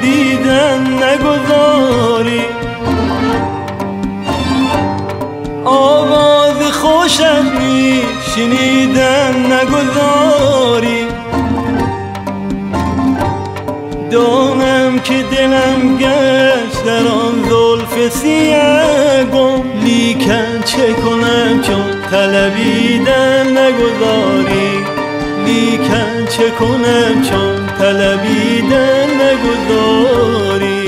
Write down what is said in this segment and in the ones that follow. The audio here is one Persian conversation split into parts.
دیدن نگذاری، آواز خوشت شنیدن نگذاری. دانم که دلم گشت در آن زلف سیه گم، لیکن چه کنم چون طلبیدن نگذاری، لیکن چه کنم چون طلبیدن نگذاری.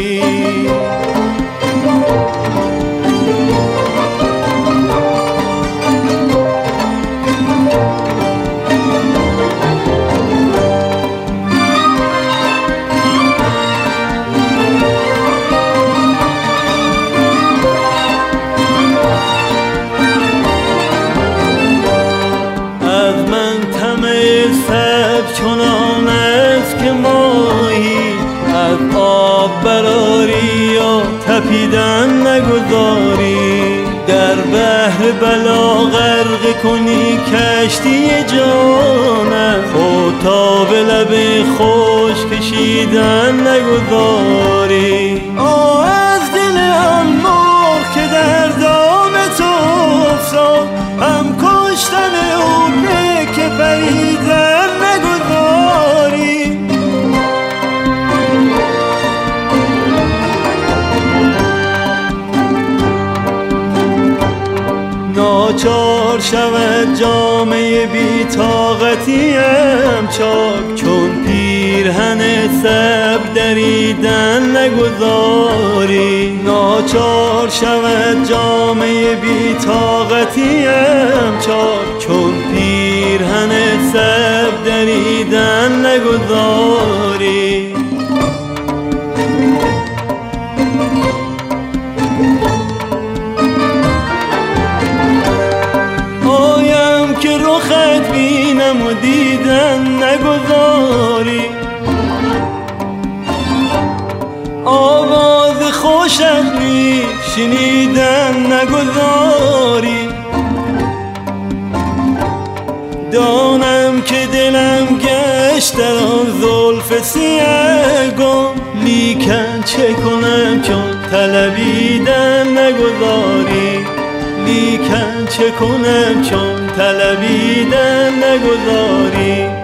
چنان است که ماهی از آب براری یا تپیدن نگذاری، در بحر بلا غرق کنی کشتی جانم، خود تا به لب خوش کشیدن نگذاری. از دل آن مرغ که در دام تو افتاد، هم کشتن او به که پریدن نگذاری. ناچار شود جامه بی‌طاقتیم چاک، چون پیرهن صبر دریدن نگذاری. ناچار شود جامه بی‌طاقتیم چاک، چون پیرهن صبر دریدن نگذاری. که رخت بینم و دیدن نگذاری، آواز خوشت شنیدن نگذاری. دانم که دلم گشت در آن زلف سیه گم، لیکن چه کنم چون طلبیدن نگذاری، لیکن چه کنم چون طلبیدن نگذاری.